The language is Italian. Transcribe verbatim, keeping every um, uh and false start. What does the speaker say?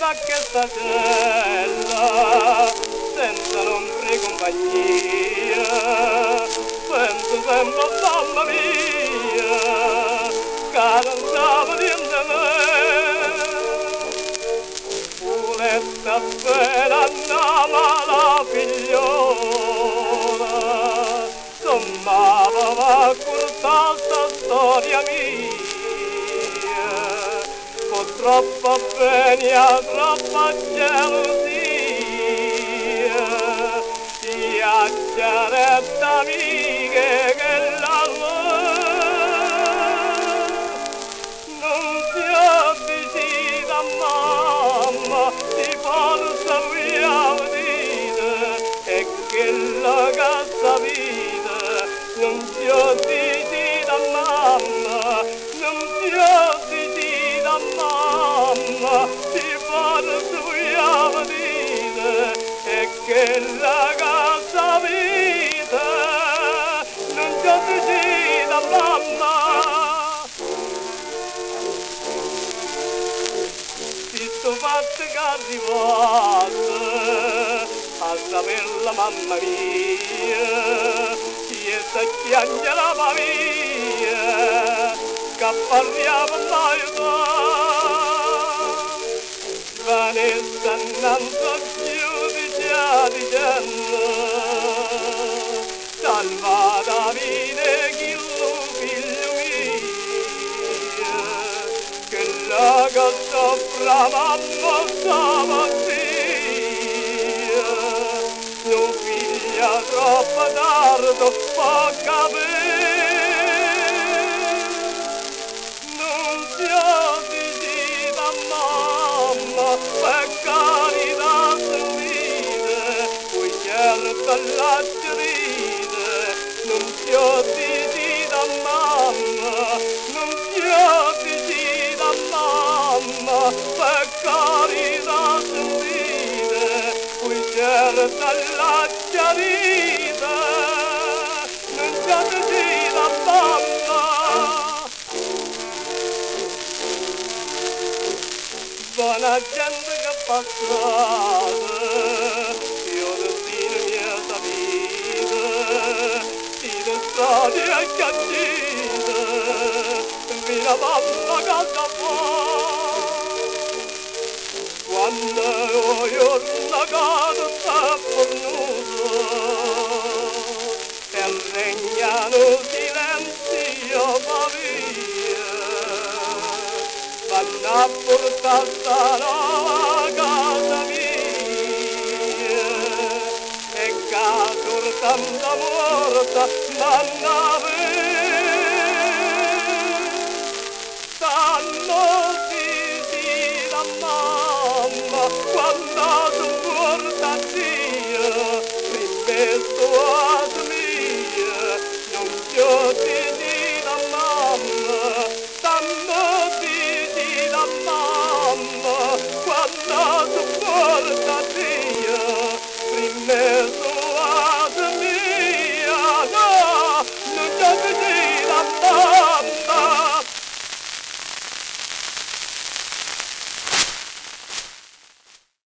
da questa cella senza l'ombre compagnia, penso sempre a mamma mia che non stava dietro me. Voletta bella andava la figliola, sommava va curta sta storia mia, con troppa pena, troppa gelosia, chiacchieretta amiche che la non si avvicina mamma, di forza via udita, e che la casa vita non si avvicina mamma, non si avvicina mamma, di forza via udita, e che la casa vita non si avvicina mamma. Sto fatto che arrivato a sapere la mamma mia, chi è sta chiagna la famiglia, che parliamo mai fa. Vanessa non so più di già dicendo, salvata vita chi lo figlio mio, che la casa fra mamma stava zia, mio figlio troppo tardo può capire, non si avvicina mamma per carità servita, poi certo la ferita, non si avvicina mamma, non si avvicina mamma, per carità sentite, poi certa la chiarita, non si avvicina mamma. Buona gente che passata, io destino mia sapita, si strade e chiacchita, vina mamma casa fa. Quando io la casa sta fornuta e regnano silenzio va via, vanno a portare sta nuova casa mia e casa tanta morta vanno a via.